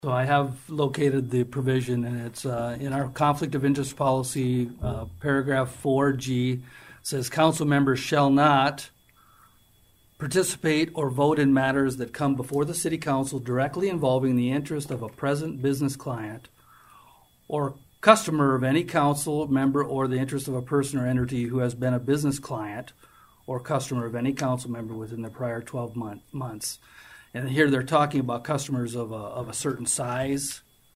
So I have located the provision, and it's in our conflict of interest policy, paragraph 4G says council members shall not participate or vote in matters that come before the city council directly involving the interest of a present business client or customer of any council member or the interest of a person or entity who has been a business client or customer of any council member within the prior 12 months. And here they're talking about customers of a certain size.